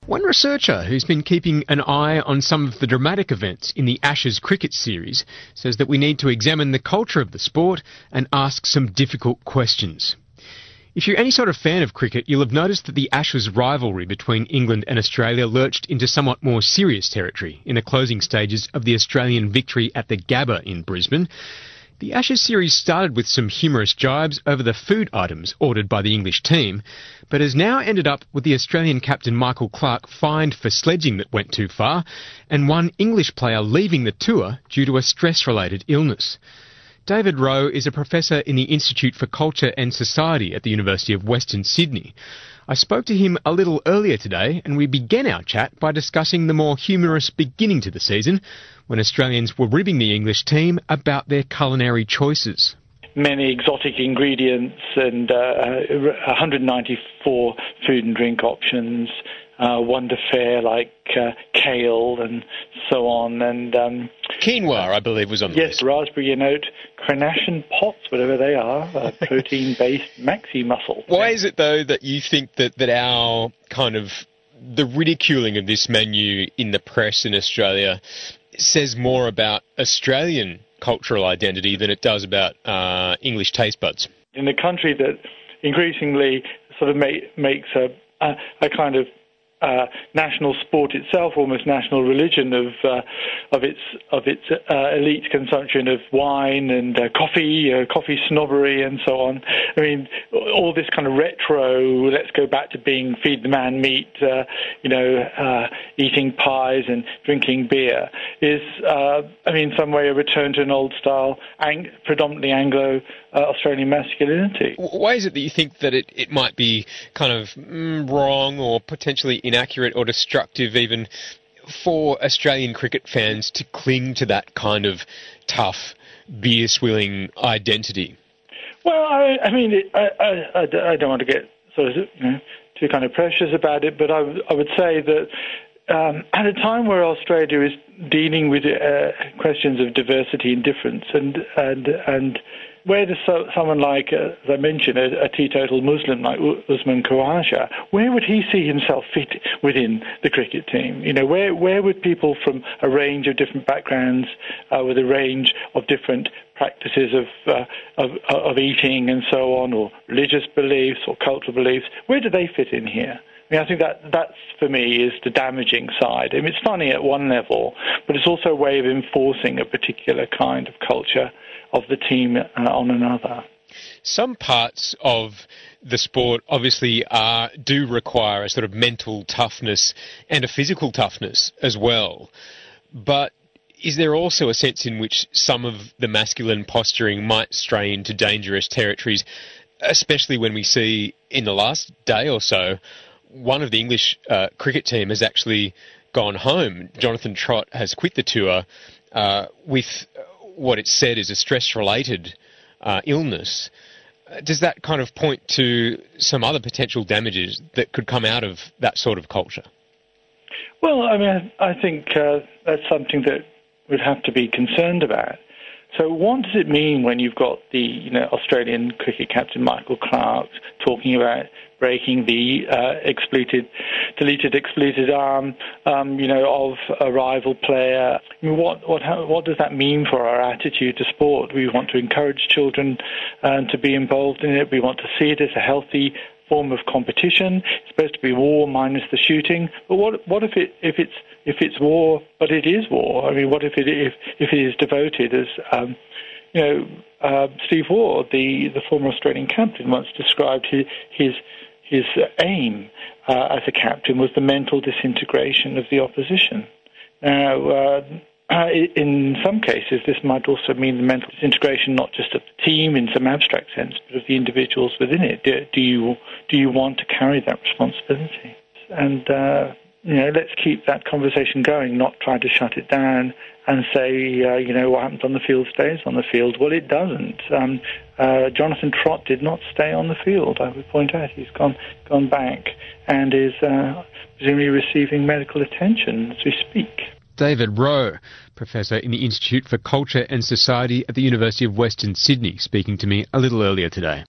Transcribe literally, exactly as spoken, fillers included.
One researcher who's been keeping an eye on some of the dramatic events in the Ashes cricket series says that we need to examine the culture of the sport and ask some difficult questions. If you're any sort of fan of cricket, you'll have noticed that the Ashes rivalry between England and Australia lurched into somewhat more serious territory in the closing stages of the Australian victory at the Gabba in Brisbane. The Ashes series started with some humorous jibes over the food items ordered by the English team, but has now ended up with the Australian captain Michael Clarke fined for sledging that went too far, and one English player leaving the tour due to a stress-related illness. David Rowe is a professor in the Institute for Culture and Society at the University of Western Sydney. I spoke to him a little earlier today, and we began our chat by discussing the more humorous beginning to the season, when Australians were ribbing the English team about their culinary choices. Many exotic ingredients and uh, one hundred ninety-four food and drink options, uh, wonder fare like uh, kale and so on. And um, quinoa, I believe, was on the yes, list. Yes, raspberry oat, Carnation pots, whatever they are, uh, protein-based maxi muscle. Why is it, though, that you think that, that our kind of, the ridiculing of this menu in the press in Australia says more about Australian cultural identity than it does about uh, English taste buds? In a country that increasingly sort of make, makes a, a, a kind of Uh, national sport itself, almost national religion of uh, of its of its uh, elite consumption of wine and uh, coffee, uh, coffee snobbery, and so on. I mean, all this kind of retro. Let's go back to being feed the man meat, uh, you know, uh, eating pies and drinking beer is, uh, I mean, in some way a return to an old style, ang- predominantly Anglo uh, Australian masculinity. Why is it that you think that it, it might be kind of mm, wrong or potentially inaccurate or destructive even for Australian cricket fans to cling to that kind of tough, beer-swilling identity? Well, I, I mean, it, I, I, I don't want to get sort of, you know, too kind of precious about it, but I, I would say that um, at a time where Australia is dealing with uh, questions of diversity and difference, and and and where does so, someone like, uh, as I mentioned, a, a teetotal Muslim like Usman Khawaja, where would he see himself fit within the cricket team? You know, where where would people from a range of different backgrounds, uh, with a range of different practices of, uh, of of eating and so on, or religious beliefs or cultural beliefs, where do they fit in here? I mean, I think that that's, for me, is the damaging side. I mean, it's funny at one level, but it's also a way of enforcing a particular kind of culture of the team uh, on another. Some parts of the sport obviously are, do require a sort of mental toughness and a physical toughness as well. But is there also a sense in which some of the masculine posturing might stray into dangerous territories, especially when we see in the last day or so, one of the English uh, cricket team has actually gone home. Jonathan Trott has quit the tour uh, with what it's said is a stress-related uh, illness. Does that kind of point to some other potential damages that could come out of that sort of culture? Well, I mean, I think uh, that's something that would have to be concerned about. So what does it mean when you've got the, you know, Australian cricket captain Michael Clarke talking about breaking the uh, expleted, deleted expleted arm, um, you know, of a rival player? I mean, what what how, what does that mean for our attitude to sport? We want to encourage children uh, to be involved in it. We want to see it as a healthy form of competition. It's supposed to be war minus the shooting. But what what if it if it's if it's war, but it is war? I mean, what if it if if it is devoted as um, you know, uh, Steve Waugh, the the former Australian captain, once described his his his aim uh, as a captain was the mental disintegration of the opposition. Now, uh, Uh, in some cases, this might also mean the mental disintegration not just of the team in some abstract sense, but of the individuals within it. Do, do you do you want to carry that responsibility? And uh, you know, let's keep that conversation going, not try to shut it down and say, uh, you know, what happens on the field stays on the field. Well, it doesn't. Um, uh, Jonathan Trott did not stay on the field. I would point out he's gone gone back and is uh, presumably receiving medical attention as we speak. David Rowe, Professor in the Institute for Culture and Society at the University of Western Sydney, speaking to me a little earlier today.